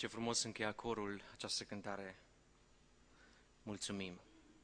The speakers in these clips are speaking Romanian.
Ce frumos încheia corul această cântare. Mulțumim.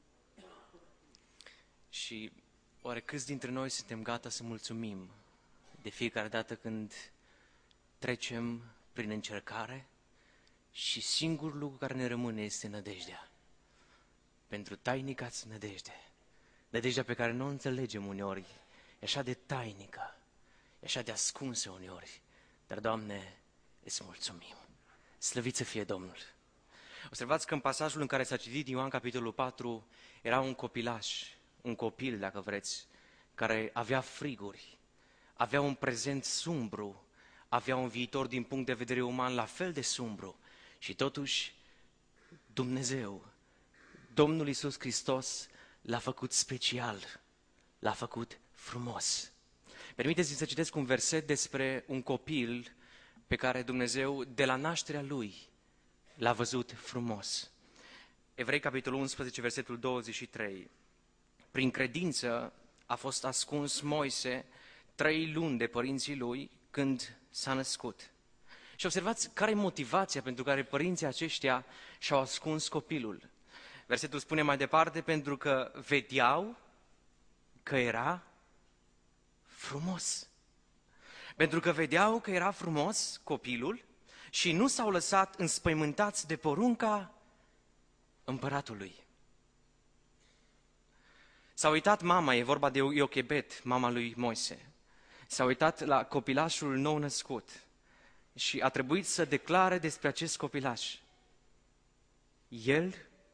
Și oare câți dintre noi suntem gata să mulțumim de fiecare dată când trecem prin încercare și singurul lucru care ne rămâne este nădejdea. Pentru tainică-ți nădejde. Nădejdea pe care nu o înțelegem uneori. E așa de tainică, e așa de ascunsă uneori. Dar, Doamne, îți mulțumim. Slăvit să fie Domnul. Observați că în pasajul în care s-a citit Ioan capitolul 4, era un copilaș, un copil, dacă vreți, care avea friguri, avea un prezent sumbru, avea un viitor din punct de vedere uman la fel de sumbru. Și totuși, Dumnezeu, Domnul Iisus Hristos, l-a făcut special, l-a făcut frumos. Permiteți-mi să citesc un verset despre un copil pe care Dumnezeu, de la nașterea lui, l-a văzut frumos. Evrei, capitolul 11, versetul 23. Prin credință a fost ascuns Moise 3 luni de părinții lui când s-a născut. Și observați care e motivația pentru care părinții aceștia și-au ascuns copilul. Versetul spune mai departe, pentru că vedeau că era frumos. Pentru că vedeau că era frumos copilul și nu s-au lăsat înspăimântați de porunca împăratului. S-a uitat mama, e vorba de Iochebed, mama lui Moise. S-a uitat la copilașul nou născut și a trebuit să declare despre acest copilaș. El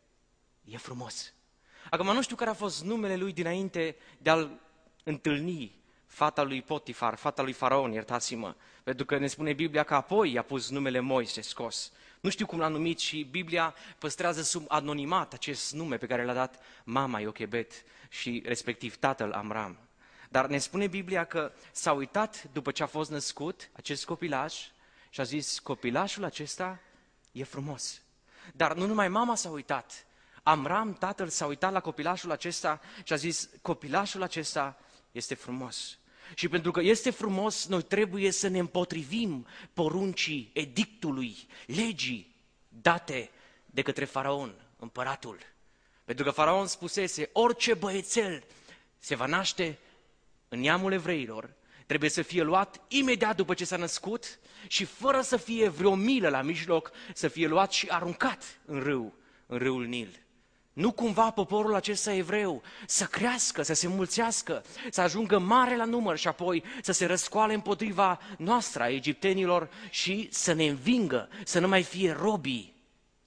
e frumos. Acum nu știu care a fost numele lui dinainte de a-l întâlni fata lui Potifar, fata lui Faraon, iertați-mă, pentru că ne spune Biblia că apoi i-a pus numele Moise scos. Nu știu cum l-a numit și Biblia păstrează sub anonimat acest nume pe care l-a dat mama Iochebed și respectiv tatăl Amram. Dar ne spune Biblia că s-a uitat după ce a fost născut acest copilaș și a zis, copilașul acesta e frumos. Dar nu numai mama s-a uitat, Amram, tatăl, s-a uitat la copilașul acesta și a zis, copilașul acesta este frumos. Și pentru că este frumos, noi trebuie să ne împotrivim poruncii, edictului, legii date de către Faraon, împăratul. Pentru că Faraon spusese, orice băiețel se va naște în neamul evreilor, trebuie să fie luat imediat după ce s-a născut și fără să fie vreo milă la mijloc, să fie luat și aruncat în râul Nil. Nu cumva poporul acesta evreu să crească, să se mulțească, să ajungă mare la număr și apoi să se răscoale împotriva noastră, a egiptenilor, și să ne învingă, să nu mai fie robii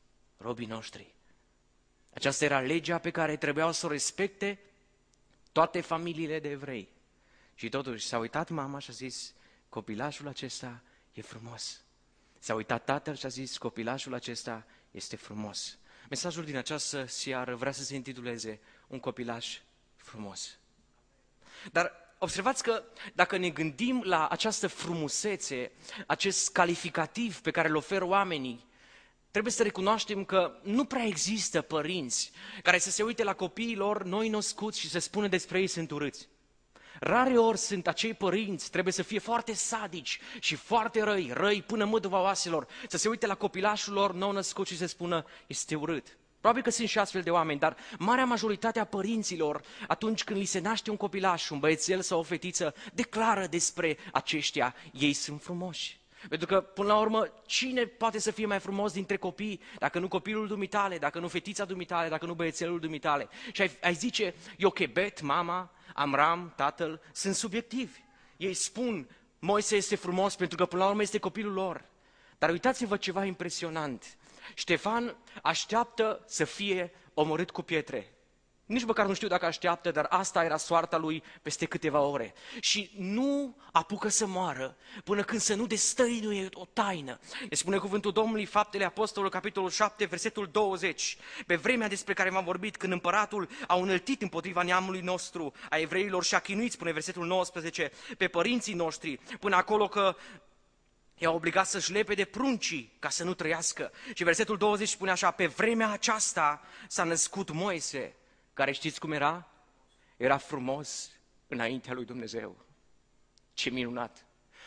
noștri. Aceasta era legea pe care trebuiau să o respecte toate familiile de evrei. Și totuși s-a uitat mama și a zis, copilașul acesta e frumos. S-a uitat tatăl și a zis, copilașul acesta este frumos. Mesajul din această seară vrea să se intituleze Un copilaș frumos. Dar observați că dacă ne gândim la această frumusețe, acest calificativ pe care îl oferă oamenii, trebuie să recunoaștem că nu prea există părinți care să se uite la copiii lor noi născuți și să spună despre ei sunt urâți. Rare ori sunt acei părinți, trebuie să fie foarte sadici și foarte răi până măduva oaselor, să se uite la copilașul lor nou născut și să spună, este urât. Probabil că sunt și astfel de oameni, dar marea majoritate a părinților, atunci când li se naște un copilaș, un băiețel sau o fetiță, declară despre aceștia, ei sunt frumoși. Pentru că, până la urmă, cine poate să fie mai frumos dintre copii, dacă nu copilul dumitale, dacă nu fetița dumitale, dacă nu băiețelul dumitale? Și ai zice, Iochebed, mama, Amram, tatăl, sunt subiectivi. Ei spun, Moise este frumos pentru că până la urmă este copilul lor. Dar uitați-vă ceva impresionant. Ștefan așteaptă să fie omorât cu pietre. Nici măcar nu știu dacă așteaptă, dar asta era soarta lui peste câteva ore. Și nu apucă să moară până când să nu destăinuie o taină. Ne spune cuvântul Domnului, Faptele Apostolului, capitolul 7, versetul 20. Pe vremea despre care v-am vorbit, când împăratul a înălțit împotriva neamului nostru, a evreilor, și a chinuit, spune versetul 19, pe părinții noștri, până acolo că i-a obligat să-și lepe de pruncii ca să nu trăiască. Și versetul 20 spune așa, pe vremea aceasta s-a născut Moise, care știți cum era? Era frumos înaintea lui Dumnezeu. Ce minunat!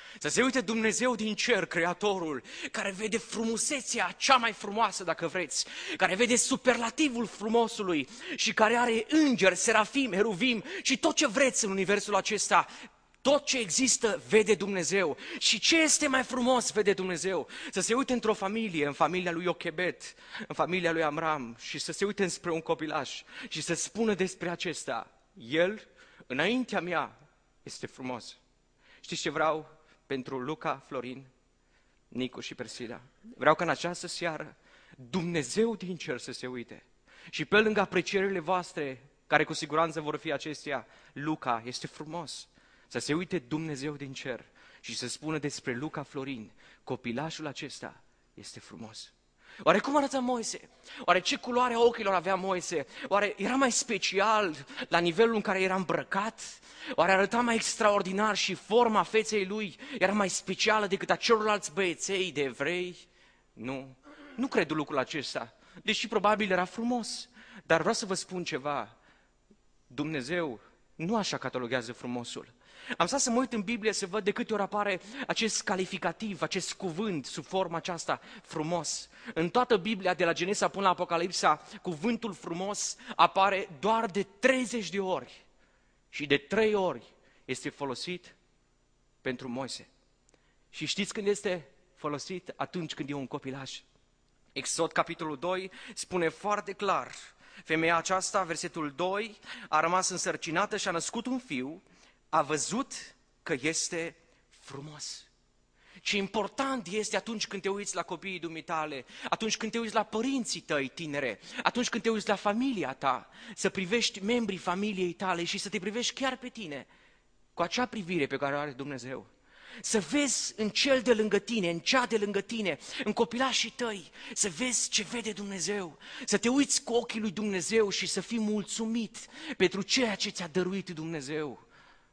Să se uite Dumnezeu din cer, Creatorul, care vede frumusețea cea mai frumoasă, dacă vreți, care vede superlativul frumosului și care are îngeri, serafim, heruvim și tot ce vreți în universul acesta. Tot ce există vede Dumnezeu. Și ce este mai frumos vede Dumnezeu? Să se uite într-o familie, în familia lui Iochebed, în familia lui Amram, și să se uite înspre un copilaș și să spună despre acesta: el, înaintea mea, este frumos. Știți ce vreau pentru Luca, Florin, Nicu și Persila? Vreau ca în această seară Dumnezeu din cer să se uite și pe lângă aprecierile voastre, care cu siguranță vor fi acestea: Luca este frumos. Să se uite Dumnezeu din cer și să spună despre Luca Florin: copilașul acesta este frumos. Oare cum arăta Moise? Oare ce culoare a ochilor avea Moise? Oare era mai special la nivelul în care era îmbrăcat? Oare arăta mai extraordinar și forma feței lui era mai specială decât a celorlalți băieței de evrei? Nu, nu cred lucrul acesta, deși probabil era frumos. Dar vreau să vă spun ceva: Dumnezeu nu așa cataloguează frumosul. Am stat să mă uit în Biblie să văd de câte ori apare acest calificativ, acest cuvânt sub forma aceasta, frumos. În toată Biblia, de la Genesa până la Apocalipsa, cuvântul frumos apare doar de 30 de ori. Și de 3 ori este folosit pentru Moise. Și știți când este folosit? Atunci când e un copilaș. Exod, capitolul 2, spune foarte clar: femeia aceasta, versetul 2, a rămas însărcinată și a născut un fiu, a văzut că este frumos. Ce important este atunci când te uiți la copiii dumitale, atunci când te uiți la părinții tăi tinere, atunci când te uiți la familia ta, să privești membrii familiei tale și să te privești chiar pe tine cu acea privire pe care o are Dumnezeu. Să vezi în cel de lângă tine, în cea de lângă tine, în copilașii tăi, să vezi ce vede Dumnezeu, să te uiți cu ochii lui Dumnezeu și să fii mulțumit pentru ceea ce ți-a dăruit Dumnezeu.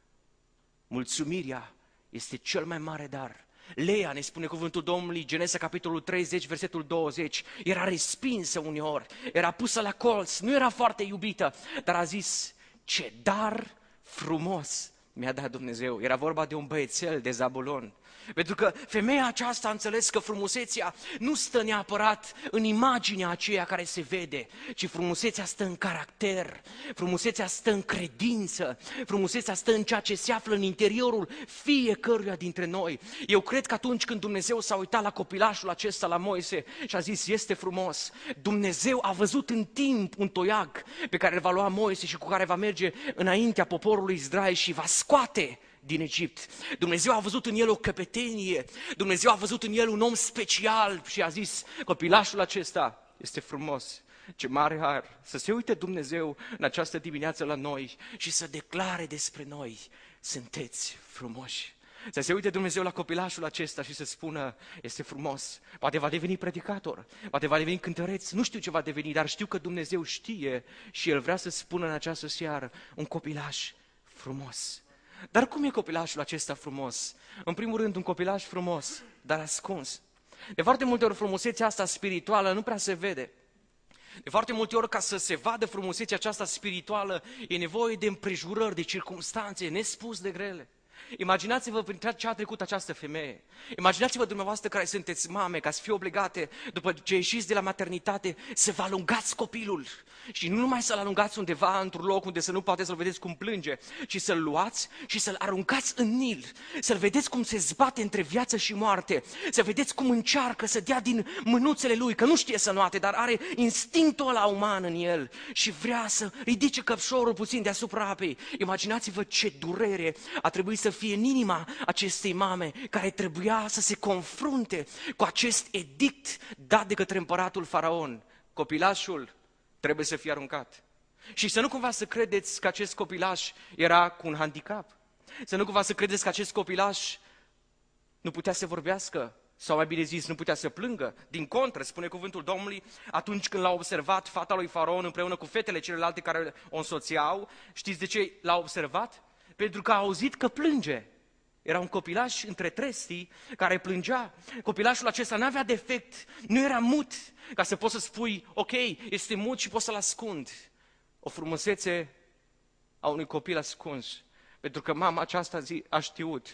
Mulțumirea este cel mai mare dar. Leia, ne spune cuvântul Domnului, Genesa capitolul 30, versetul 20, era respinsă uneori, era pusă la colț, nu era foarte iubită, dar a zis: ce dar frumos mi-a dat Dumnezeu. Era vorba de un băiețel de Zabulon. Pentru că femeia aceasta a înțeles că frumusețea nu stă neapărat în imaginea aceea care se vede, ci frumusețea stă în caracter, frumusețea stă în credință, frumusețea stă în ceea ce se află în interiorul fiecăruia dintre noi. Eu cred că atunci când Dumnezeu s-a uitat la copilașul acesta, la Moise, și a zis: este frumos, Dumnezeu a văzut în timp un toiag pe care îl va lua Moise și cu care va merge înaintea poporului Israel și va scoate din Egipt. Dumnezeu a văzut în el o căpetenie, Dumnezeu a văzut în el un om special și a zis: copilașul acesta este frumos. Ce mare har să se uite Dumnezeu în această dimineață la noi și să declare despre noi: sunteți frumoși. Să se uite Dumnezeu la copilașul acesta și să spună: este frumos. Poate va deveni predicator, poate va deveni cântăreț, nu știu ce va deveni, dar știu că Dumnezeu știe și El vrea să spună în această seară: un copilaș frumos. Dar cum e copilașul acesta frumos? În primul rând, un copilaș frumos, dar ascuns. De foarte multe ori frumusețea asta spirituală nu prea se vede. De foarte multe ori, ca să se vadă frumusețea aceasta spirituală, e nevoie de împrejurări, de circumstanțe nespus de grele. Imaginați-vă prin ce a trecut această femeie. Imaginați-vă dumneavoastră care sunteți mame, ca să fie obligate, după ce ieșiți de la maternitate, să vă alungați copilul. Și nu numai să-l alungați undeva într-un loc unde să nu poate să-l vedeți cum plânge, ci să-l luați și să-l aruncați în Nil. Să-l vedeți cum se zbate între viață și moarte. Să vedeți cum încearcă să dea din mânuțele lui, că nu știe să înoate, dar are instinctul ăla uman în el și vrea să ridice căpșorul puțin deasupra apei. Imaginați-vă ce durere a trebuit să fie în inima acestei mame, care trebuia să se confrunte cu acest edict dat de către împăratul Faraon. Copilașul trebuie să fie aruncat. Și să nu cumva să credeți că acest copilaș era cu un handicap. Să nu cumva să credeți că acest copilaș nu putea să vorbească, sau mai bine zis, nu putea să plângă. Din contră, spune cuvântul Domnului, atunci când l-a observat fata lui Faraon împreună cu fetele celelalte care o însoțeau, știți de ce l-a observat? Pentru că a auzit că plânge. Era un copilaș între trestii care plângea. Copilașul acesta nu avea defect, nu era mut, ca să poți să spui: ok, este mut și pot să-l ascund. O frumusețe a unui copil ascuns. Pentru că mama aceasta a știut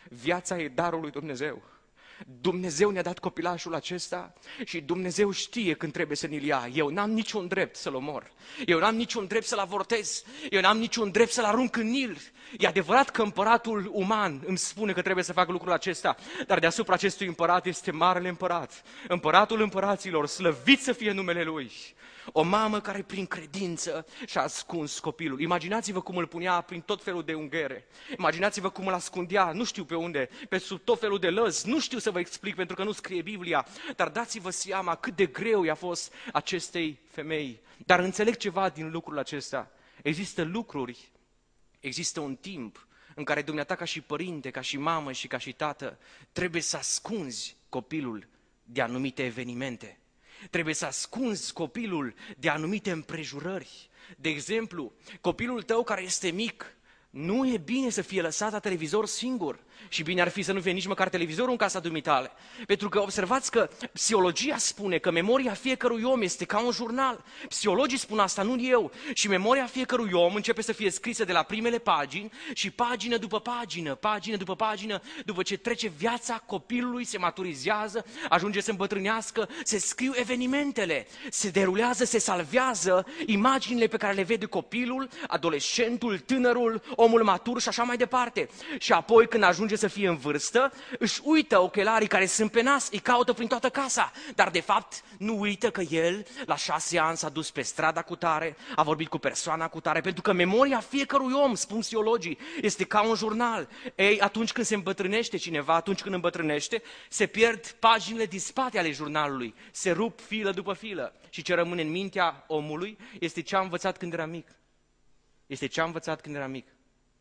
Viața e darul lui Dumnezeu. Dumnezeu ne-a dat copilașul acesta și Dumnezeu știe când trebuie să ne-l ia. Eu n-am niciun drept să-l omor. Eu n-am niciun drept să-l avortez. Eu n-am niciun drept să-l arunc în Nil. E adevărat că împăratul uman îmi spune că trebuie să fac lucrul acesta, dar deasupra acestui împărat este marele împărat. Împăratul împăraților, slăvit să fie numele Lui. O mamă care prin credință și-a ascuns copilul. Imaginați-vă cum îl punea prin tot felul de unghiere. Imaginați-vă cum îl ascundea, nu știu pe unde, pe sub tot felul de lăzi. Nu știu să vă explic pentru că nu scrie Biblia, dar dați-vă seama cât de greu i-a fost acestei femei. Dar înțeleg ceva din lucrul acesta. Există lucruri, există un timp în care dumneata ca și părinte, ca și mamă și ca și tată trebuie să ascunzi copilul de anumite evenimente. Trebuie să ascunzi copilul de anumite împrejurări. De exemplu, copilul tău care este mic, nu e bine să fie lăsat la televizor singur. Și bine ar fi să nu fie nici măcar televizorul în casa dumitale. Pentru că observați că psihologia spune că memoria fiecărui om este ca un jurnal. Psihologii spun asta, nu eu. Și memoria fiecărui om începe să fie scrisă de la primele pagini și pagină după pagină, pagină după pagină, după ce trece viața copilului, se maturizează, ajunge să îmbătrânească, se scriu evenimentele, se derulează, se salvează imaginile pe care le vede copilul, adolescentul, tânărul, omul matur și așa mai departe. Și apoi când ajunge să fie în vârstă, își uită ochelarii care sunt pe nas, îi caută prin toată casa, dar de fapt nu uită că el la 6 ani s-a dus pe strada cu tare, a vorbit cu persoana cu tare, pentru că memoria fiecărui om, spun psihologii, este ca un jurnal. Ei, atunci când se îmbătrânește cineva, atunci când îmbătrânește, se pierd paginile din spate ale jurnalului, se rup filă după filă și ce rămâne în mintea omului este ce a învățat când era mic. Este ce a învățat când era mic.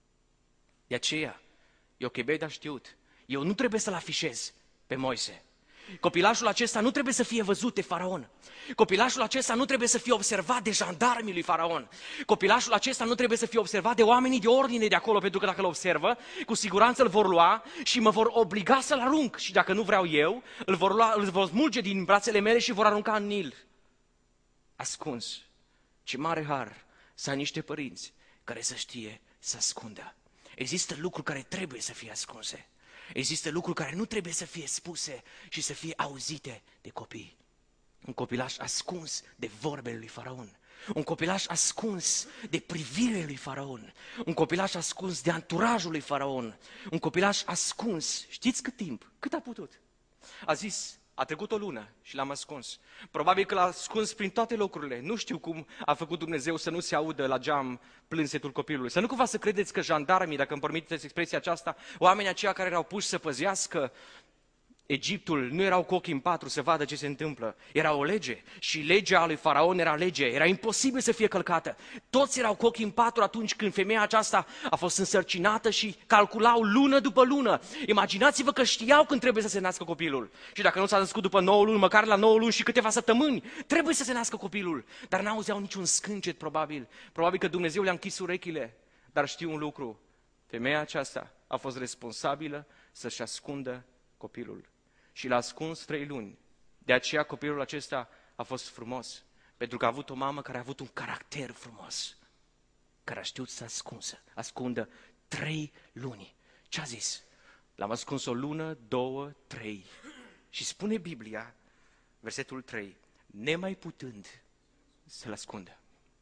De aceea, Iochebed a știut, eu nu trebuie să-l afișez pe Moise. Copilașul acesta nu trebuie să fie văzut de faraon. Copilașul acesta nu trebuie să fie observat de jandarmii lui faraon. Copilașul acesta nu trebuie să fie observat de oamenii de ordine de acolo, pentru că dacă îl observă, cu siguranță îl vor lua și mă vor obliga să-l arunc. Și dacă nu vreau eu, îl vor smulge din brațele mele și vor arunca în Nil. Ascuns. Ce mare har să ai niște părinți care să știe să ascundă. Există lucruri care trebuie să fie ascunse. Există lucruri care nu trebuie să fie spuse și să fie auzite de copii. Un copilaș ascuns de vorbele lui Faraon. Un copilaș ascuns de privirile lui Faraon. Un copilaș ascuns de anturajul lui Faraon. Un copilaș ascuns. Știți cât timp? Cât a putut? A zis, a trecut o lună și l-am ascuns. Probabil că l-a ascuns prin toate locurile. Nu știu cum a făcut Dumnezeu să nu se audă la geam plânsetul copilului. Să nu cumva să credeți că jandarmii, dacă îmi permiteți expresia aceasta, oamenii aceia care erau puși să păzească Egiptul, nu erau cu ochii în patru să vadă ce se întâmplă. Era o lege și legea lui Faraon era lege. Era imposibil să fie călcată. Toți erau cu ochii în patru atunci când femeia aceasta a fost însărcinată și calculau lună după lună. Imaginați-vă că știau când trebuie să se nască copilul. Și dacă nu s-a născut după 9 luni, măcar la 9 luni și câteva săptămâni, trebuie să se nască copilul. Dar n-auzeau niciun scâncet probabil. Probabil că Dumnezeu le-a închis urechile. Dar știu un lucru. Femeia aceasta a fost responsabilă să-și ascundă copilul. Și l-a ascuns 3 luni. De aceea copilul acesta a fost frumos. Pentru că a avut o mamă care a avut un caracter frumos. Care a știut să ascundă 3 luni. Ce a zis? L-am ascuns o lună, 2, 3. Și spune Biblia, versetul 3, nemai putând să-l ascundă.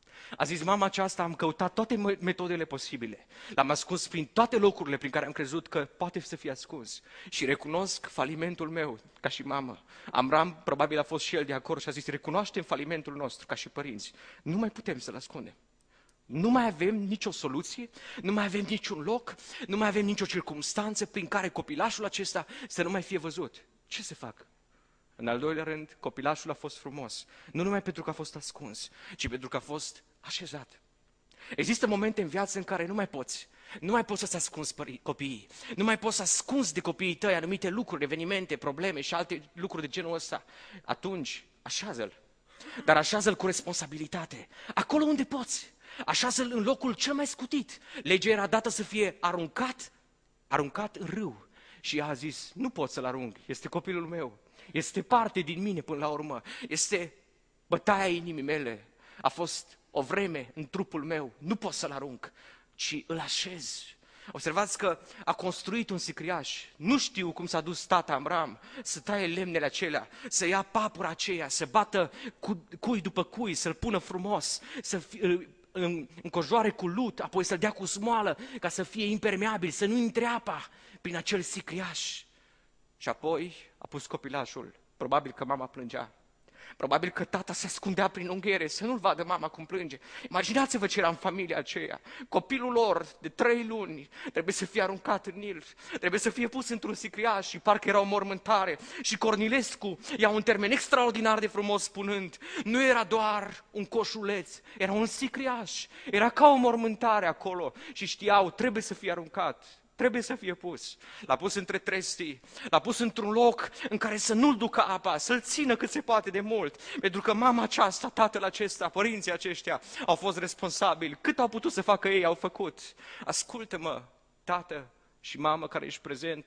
A zis, mama aceasta, am căutat toate metodele posibile. L-am ascuns prin toate locurile prin care am crezut că poate să fie ascuns. Și recunosc falimentul meu ca și mamă. Amram probabil a fost și el de acord și a zis, recunoaștem falimentul nostru ca și părinți. Nu mai putem să-l ascundem. Nu mai avem nicio soluție, nu mai avem niciun loc, nu mai avem nicio circumstanță prin care copilașul acesta să nu mai fie văzut. Ce să fac? În al doilea rând, copilașul a fost frumos. Nu numai pentru că a fost ascuns, ci pentru că a fost așezat. Există momente în viață în care nu mai poți să-ți ascunzi copiii. Nu mai poți să ascunzi de copiii tăi anumite lucruri, evenimente, probleme și alte lucruri de genul ăsta. Atunci, așează-l. Dar așează-l cu responsabilitate. Acolo unde poți. Așează-l în locul cel mai scutit. Legea era dată să fie aruncat în râu. Și ea a zis, nu pot să-l arunc, este copilul meu. Este parte din mine până la urmă. Este bătaia inimii mele. A fost o vreme în trupul meu. Nu pot să-l arunc, ci îl așez. Observați că a construit un sicriaș. Nu știu cum s-a dus tata Amram să taie lemnele acelea, să ia papura aceea, să bată cui după cui, să-l pună frumos, să încojoare cu lut, apoi să-l dea cu smoală ca să fie impermeabil, să nu intre apa prin acel sicriaș. Și apoi a pus copilașul. Probabil că mama plângea. Probabil că tata se ascundea prin unghiere să nu-l vadă mama cum plânge. Imaginați-vă ce era în familia aceea. Copilul lor de 3 luni trebuie să fie aruncat în Nil, trebuie să fie pus într-un sicriaș și parcă era o mormântare. Și Cornilescu ia un termen extraordinar de frumos spunând, nu era doar un coșuleț, era un sicriaș, era ca o mormântare acolo și știau, trebuie să fie aruncat. Trebuie să fie pus. L-a pus între trestii, l-a pus într-un loc în care să nu-l ducă apa, să-l țină cât se poate de mult. Pentru că mama aceasta, tatăl acesta, părinții aceștia au fost responsabili. Cât au putut să facă ei, au făcut. Ascultă-mă, tată și mamă care ești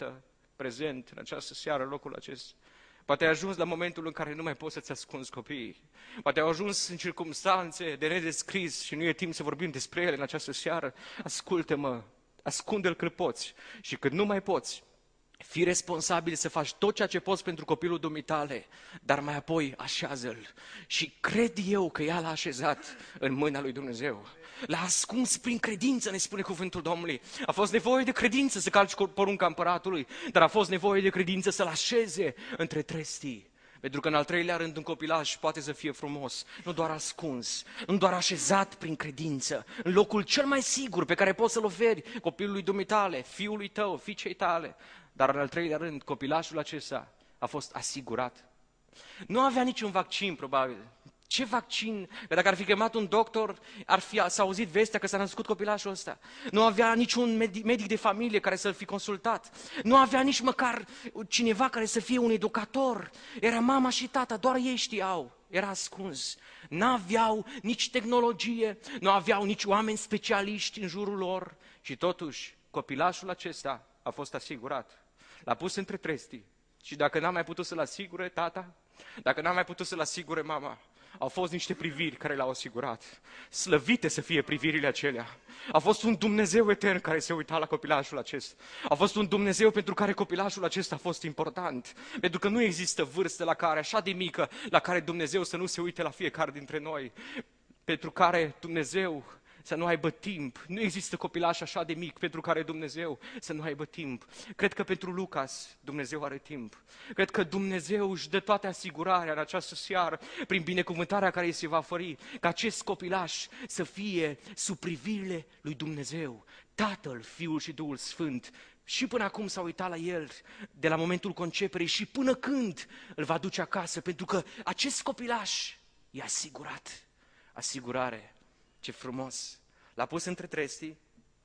prezent în această seară, în locul acesta. Poate ai ajuns la momentul în care nu mai poți să-ți ascunzi copiii. Poate ai ajuns în circumstanțe de nedescris și nu e timp să vorbim despre ele în această seară. Ascultă-mă. Ascunde-l cât poți și când nu mai poți, fii responsabil să faci tot ceea ce poți pentru copilul dumitale, dar mai apoi așează-l. Și cred eu că ea l-a așezat în mâna lui Dumnezeu. L-a ascuns prin credință, ne spune cuvântul Domnului. A fost nevoie de credință să calci porunca împăratului, dar a fost nevoie de credință să-l așeze între trestii. Pentru că în al treilea rând un copilaș poate să fie frumos, nu doar ascuns, nu doar așezat prin credință, în locul cel mai sigur pe care poți să-l oferi copilului dumitale, fiului tău, fiicei tale. Dar în al treilea rând, copilașul acesta a fost asigurat. Nu avea niciun vaccin, probabil. Ce vaccin? Că dacă ar fi chemat un doctor, s-a auzit vestea că s-a născut copilașul ăsta. Nu avea niciun medic de familie care să-l fi consultat. Nu avea nici măcar cineva care să fie un educator. Era mama și tata, doar ei știau. Era ascuns. N-aveau nici tehnologie, nu aveau nici oameni specialiști în jurul lor. Și totuși, copilașul acesta a fost asigurat. L-a pus între trestii. Și dacă n-a mai putut să-l asigure tata, dacă n-a mai putut să-l asigure mama, au fost niște priviri care l-au asigurat. Slăvite să fie privirile acelea. A fost un Dumnezeu etern care se uita la copilașul acesta. A fost un Dumnezeu pentru care copilașul acesta a fost important. Pentru că nu există vârstă la care, așa de mică, la care Dumnezeu să nu se uite la fiecare dintre noi. Pentru care Dumnezeu să nu aibă timp. Nu există copilaș așa de mic pentru care Dumnezeu să nu aibă timp. Cred că pentru Lucas Dumnezeu are timp. Cred că Dumnezeu își dă toată asigurarea în această seară, prin binecuvântarea care îi se va fări, ca acest copilaș să fie sub privirile lui Dumnezeu, Tatăl, Fiul și Duhul Sfânt. Și până acum s-a uitat la el, de la momentul conceperii și până când îl va duce acasă, pentru că acest copilaș e asigurat. Asigurare. Ce frumos! L-a pus între trestii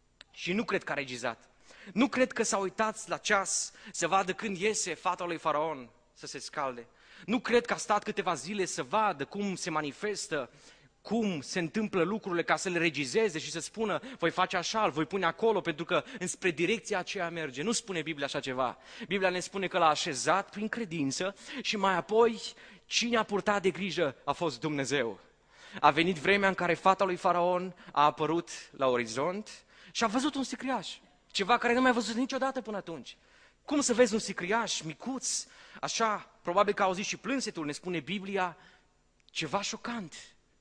și nu cred că a regizat. Nu cred că s-a uitat la ceas să vadă când iese fata lui Faraon să se scalde. Nu cred că a stat câteva zile să vadă cum se manifestă, cum se întâmplă lucrurile ca să le regizeze și să spună voi face așa, îl voi pune acolo pentru că înspre direcția aceea merge. Nu spune Biblia așa ceva. Biblia ne spune că l-a așezat prin credință și mai apoi cine a purtat de grijă a fost Dumnezeu. A venit vremea în care fata lui Faraon a apărut la orizont și a văzut un sicriaș. Ceva care nu mai a văzut niciodată până atunci. Cum să vezi un sicriaș micuț, așa, probabil că a auzit și plânsetul, ne spune Biblia, ceva șocant.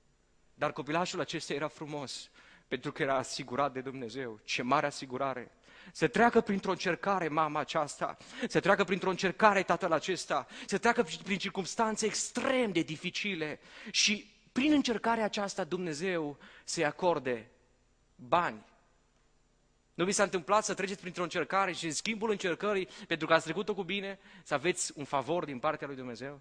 Dar copilașul acesta era frumos, pentru că era asigurat de Dumnezeu. Ce mare asigurare! Să treacă printr-o încercare mama aceasta, să treacă printr-o încercare tatăl acesta, să treacă prin circumstanțe extrem de dificile și prin încercarea aceasta Dumnezeu să-i acorde bani. Nu vi s-a întâmplat să treceți printr-o încercare și în schimbul încercării, pentru că ați trecut-o cu bine, să aveți un favor din partea lui Dumnezeu?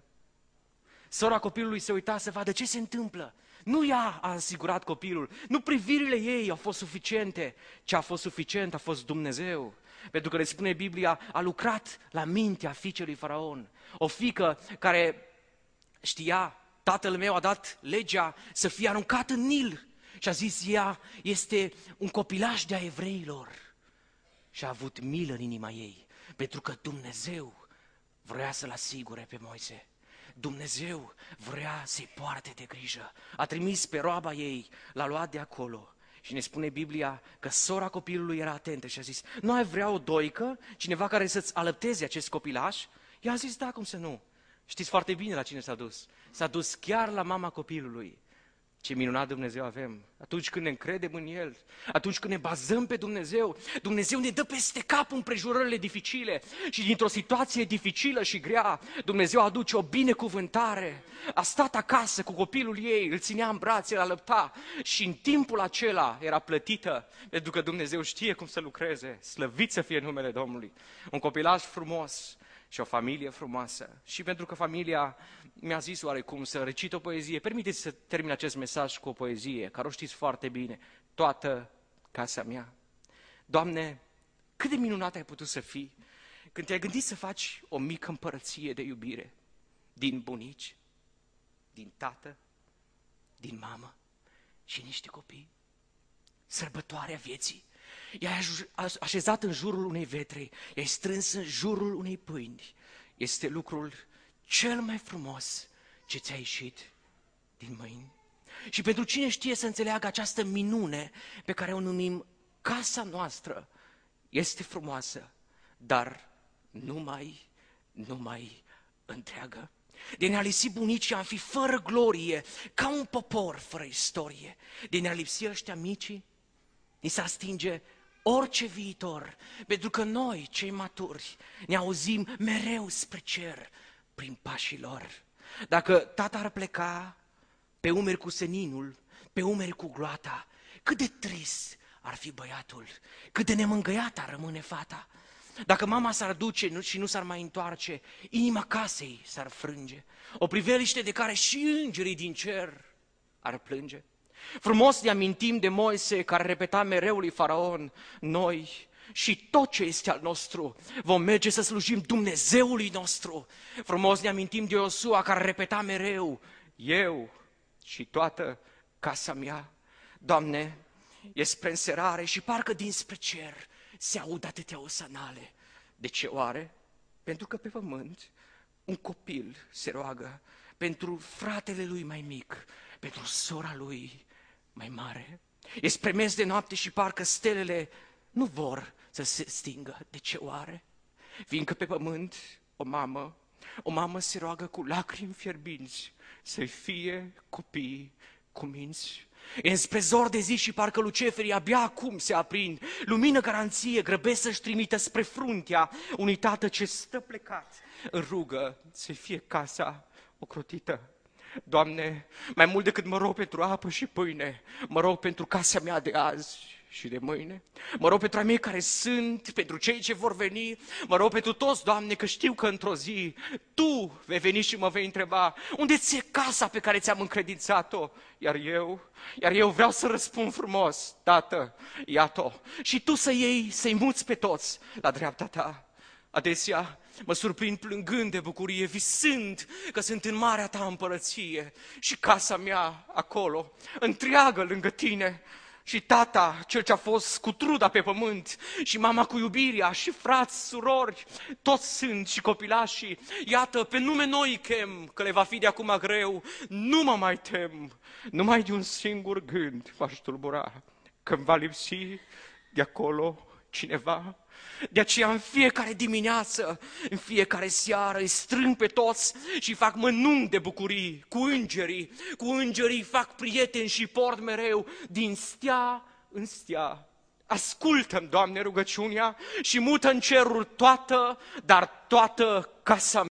Sora copilului se uita să vadă ce se întâmplă. Nu ea a asigurat copilul, nu privirile ei au fost suficiente. Ce a fost suficient a fost Dumnezeu. Pentru că le spune Biblia, a lucrat la mintea fiicei lui Faraon. O fiică care știa, tatăl meu a dat legea să fie aruncat în Nil. Și a zis, ea este un copilaș de-a evreilor. Și a avut milă în inima ei, pentru că Dumnezeu vrea să-l asigure pe Moise. Dumnezeu vrea să-i poarte de grijă. A trimis pe roaba ei, l-a luat de acolo Și ne spune Biblia că sora copilului era atentă și a zis, nu ai vrea o doică, cineva care să-ți alăpteze acest copilaș? Ea a zis, da, cum să nu? Știți foarte bine la cine s-a dus. S-a dus chiar la mama copilului. Ce minunat Dumnezeu avem! Atunci când ne încredem în El, atunci când ne bazăm pe Dumnezeu, Dumnezeu ne dă peste cap împrejurările dificile și dintr-o situație dificilă și grea, Dumnezeu aduce o binecuvântare. A stat acasă cu copilul ei, îl ținea în brațe, îl alăpta și în timpul acela era plătită, pentru că Dumnezeu știe cum să lucreze. Slăvit să fie numele Domnului! Un copilaș frumos și o familie frumoasă. Și pentru că familia mi-a zis oarecum să recit o poezie, permiteți să termin acest mesaj cu o poezie, care o știți foarte bine, toată casa mea. Doamne, cât de minunat ai putut să fii când te-ai gândit să faci o mică împărăție de iubire din bunici, din tată, din mamă și niște copii. Sărbătoarea vieții. I-ai așezat în jurul unei vetre, i-ai strâns în jurul unei pâini. Este lucrul cel mai frumos ce ți-a ieșit din mâini. Și pentru cine știe să înțeleagă această minune pe care o numim casa noastră, este frumoasă, dar numai întreagă. De ne-a lipsit bunicii am fi fără glorie, ca un popor fără istorie. De ne-a lipsit ăștia micii, ni s-ar stinge orice viitor, pentru că noi, cei maturi, ne auzim mereu spre cer prin pașii lor. Dacă tata ar pleca pe umeri cu seninul, pe umeri cu gloata, cât de trist ar fi băiatul, cât de nemângâiată ar rămâne fata. Dacă mama s-ar duce și nu s-ar mai întoarce, inima casei s-ar frânge, o priveliște de care și îngerii din cer ar plânge. Frumos ne amintim de Moise care repeta mereu lui Faraon, noi și tot ce este al nostru vom merge să slujim Dumnezeului nostru. Frumos ne amintim de Iosua care repeta mereu, eu și toată casa mea. Doamne, e spre înserare și parcă dinspre cer se aud atâtea osanale. De ce oare? Pentru că pe pământ un copil se roagă pentru fratele lui mai mic, pentru sora lui mai mare. E spre miez de noapte și parcă stelele nu vor să se stingă. De ce oare? Fiindcă pe pământ o mamă se roagă cu lacrimi fierbinți să-i fie copii cu minți. E înspre zor de zi și parcă luceferii abia acum se aprind. Lumină garanție grăbesc să-și trimită spre fruntea unui tată ce stă plecat în rugă să fie casa ocrotită. Doamne, mai mult decât mă rog pentru apă și pâine, mă rog pentru casa mea de azi și de mâine. Mă rog pentru ai mei care sunt, pentru cei ce vor veni. Mă rog pentru toți, Doamne, că știu că într-o zi Tu vei veni și mă vei întreba unde ți-e casa pe care ți-am încredințat-o? Iar eu vreau să răspund frumos, Tată, iată-o. Și Tu să iei, să-i muți pe toți la dreapta Ta. Adesea mă surprind plângând de bucurie, visând că sunt în marea Ta împărăție și casa mea acolo, întreagă lângă Tine. Și tata, cel ce a fost cu truda pe pământ, și mama cu iubirea, și frați, surori, toți sunt și copilașii. Iată, pe nume noi îi chem, că le va fi de acum greu. Nu mă mai tem, numai de un singur gând v-aș tulbura, că-mi va lipsi de acolo cineva. De aceea în fiecare dimineață, în fiecare seară îi strâng pe toți și fac mănunchi de bucurii cu îngerii fac prieteni și port mereu din stea în stea. Ascultă-mi, Doamne, rugăciunea și mută în cerul toată, dar toată casa